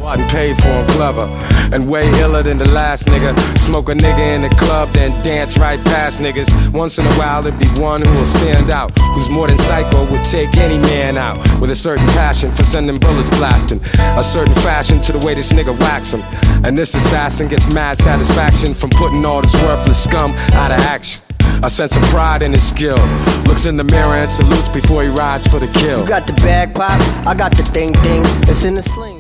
and paid for him clever. And way iller than the last nigga. Smoke a nigga in the club, then dance right past niggas. Once in a while there'd be one who will stand out, who's more than psycho, would take any man out. With a certain passion for sending bullets blasting, a certain fashion to the way this nigga whacks him. And this assassin gets mad satisfaction from putting all this worthless scum out of action. A sense of pride in his skill. Looks in the mirror and salutes before he rides for the kill. You got the bag pop, I got the thing, it's in the sling.